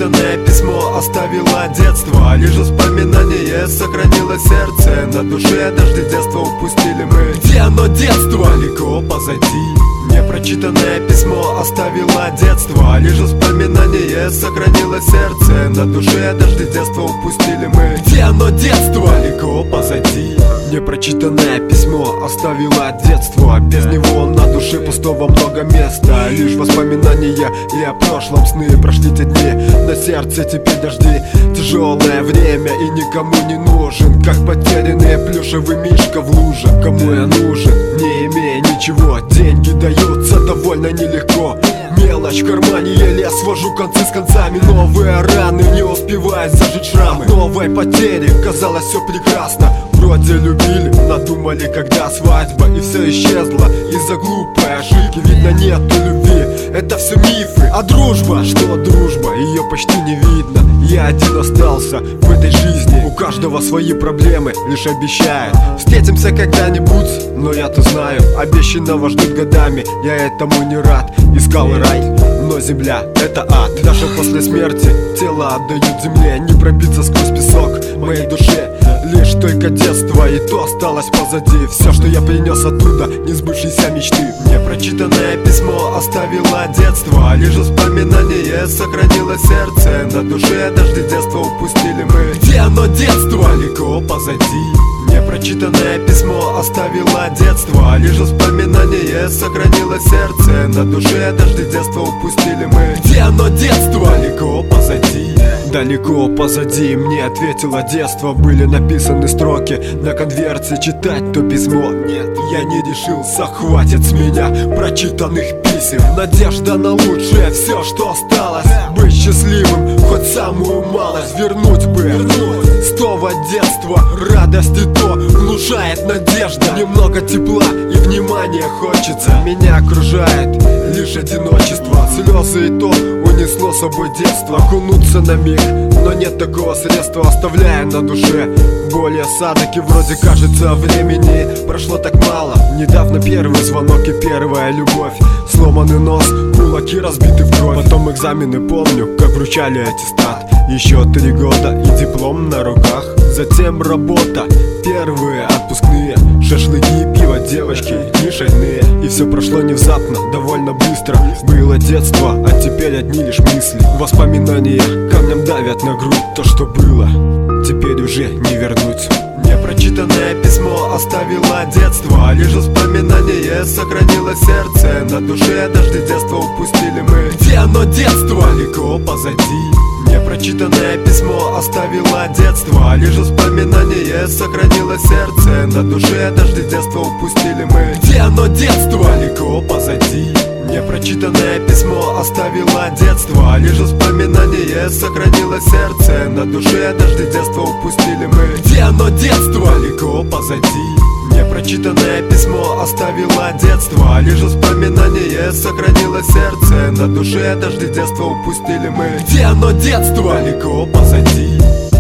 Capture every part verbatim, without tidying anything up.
Непрочитанное письмо оставило детство, лишь воспоминание сохранило сердце. На душе дожди детства упустили мы. Где оно детство? Далеко позади. Непрочитанное письмо оставило детство, лишь воспоминание сохранило сердце. На душе дожди детства упустили мы. Где оно детство? Далеко позади. Непрочитанное письмо оставило детство, без него на душе пустого много места. Лишь воспоминания и о прошлом сны. Прошли те дни, на сердце теперь дожди. Тяжелое время и никому не нужен, как потерянный плюшевый мишка в луже. Кому я нужен, не имея ничего, деньги даются довольно нелегко. Мелочь в кармане, еле свожу концы с концами. Новые раны, не успевают зажить шрамы. Новой потери, казалось все прекрасно. Вроде любили, надумали, когда свадьба, и все исчезло из-за глупой ошибки. Видно, нету любви, это все мифы. А дружба, что дружба, ее почти не видно. Я один остался в этой жизни, у каждого свои проблемы, лишь обещает встретимся когда-нибудь. Но я-то знаю, обещанного ждут годами. Я этому не рад, искал рай, но земля — это ад. Даже после смерти тело отдают земле. Не пробиться сквозь песок моей душе, лишь только детство, и то осталось позади. Все, что я принес оттуда, несбывшиеся мечты. Непрочитанное письмо оставило детство, лишь воспоминание сохранило сердце. На душе дожди детства упустили мы. Где оно детство? Далеко позади. Непрочитанное письмо оставило детство, лишь воспоминание сохранило сердце. На душе дожди детства упустили мы. Где оно детство? Далеко позади. Далеко позади, мне ответило детство. Были написаны строки на конверте, читать то письмо нет, я не решился, хватит с меня прочитанных писем. Надежда на лучшее, все, что осталось. Быть счастливым, хоть самую малость вернуть бы. Снова детство, радость и то внушает надежда. Немного тепла и внимания хочется. Меня окружает лишь одиночество. Слезы и то унесло с собой детство. Окунуться на миг, но нет такого средства. Оставляя на душе боль и осадок. И вроде кажется, времени прошло так мало. Недавно первый звонок и первая любовь. Сломанный нос, кулаки разбиты в кровь. Потом экзамены, помню, как вручали аттестат. Еще три года и диплом на руках. Затем работа, первые отпускные, шашлыки, пиво, девочки, дни шальные. И все прошло внезапно, довольно быстро. Было детство, а теперь одни лишь мысли. Воспоминания камнем давят на грудь. То, что было, теперь уже не вернуть. Непрочитанное письмо оставило детство, лишь воспоминание сохранило сердце. На душе дожди детства упустили мы. Где оно детство? Далеко позади. Непрочитанное письмо оставило детство, лишь воспоминание сохранило сердце. На душе дожди детства упустили мы. Где оно детство? Далеко позади. Непрочитанное письмо оставило детство, лишь воспоминание сохранило сердце. На душе дожди детства упустили мы. Где оно детство? Далеко позади. Непрочитанное письмо оставило детство, лишь воспоминание сохранило сердце. На душе дожди детства упустили мы. Где оно детство? Далеко позади.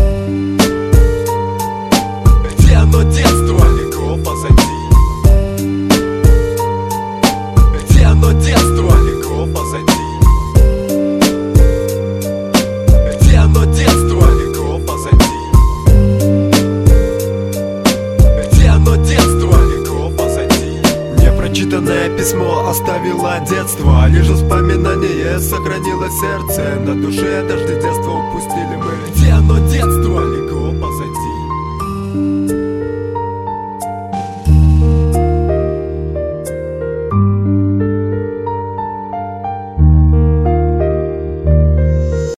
Где оно детство? Далеко позади. Где оно детство? Далеко позади. Где оно детство? Далеко позади. Где оно детство? Далеко позади. Непрочитанное письмо оставило детство, лишь воспоминание сохранило сердце. На душе дожди детства упустили мы. Где оно детство?